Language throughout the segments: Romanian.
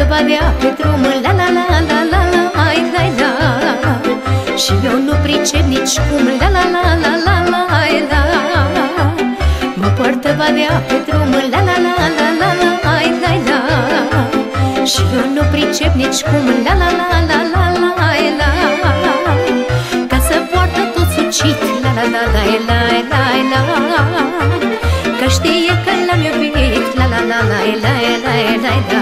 badea pe drum, la la la la la la, ai la la. Și eu nu pricep nici cum, la la la la la la, ai la. Mă poartă badea pe drum, la la la la la la, ai la la. Și eu nu pricep nici cum, la la la la la la, ai la. Ca să poartă tot sucit, la la la la la la la. Că știe că l-am iubit, la la la la la la la la.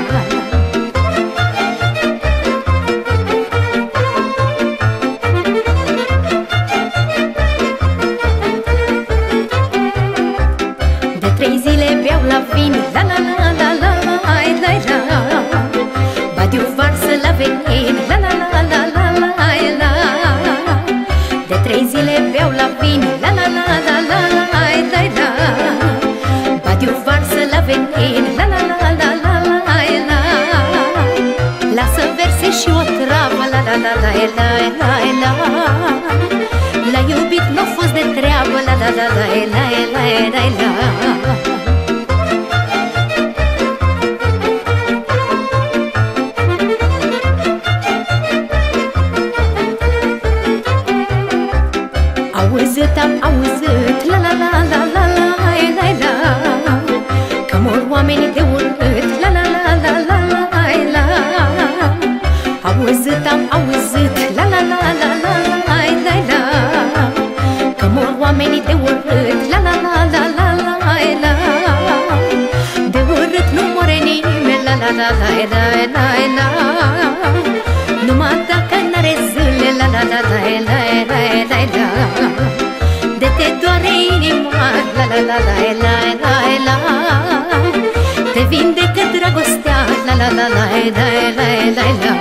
De 3 zile beau la vin, la la la la la la la la. Badiu varsă la venin, la la la la la la la. De 3 zile beau la vin, la la la la la la la. Badiu varsă la venin, la la la la la la la. Lasă verse și o travă, la la la la la la la. L-a iubit, n-a fost de treabă, la la la la la la la la. Auzit, am auzit, la la la la la la la la. Că mor oamenii de urât, la la la la la la la. Auzit, am auzit, la la la la la la la. Că mor oamenii de urât, la la la la la la la. De urât nu moare nimeni, la la la la la la la. Numai dacă n-are zâle, la la la la la la la. De te doare inima, la la la la la la la. Te vindecă dragostea, la la la la la la la.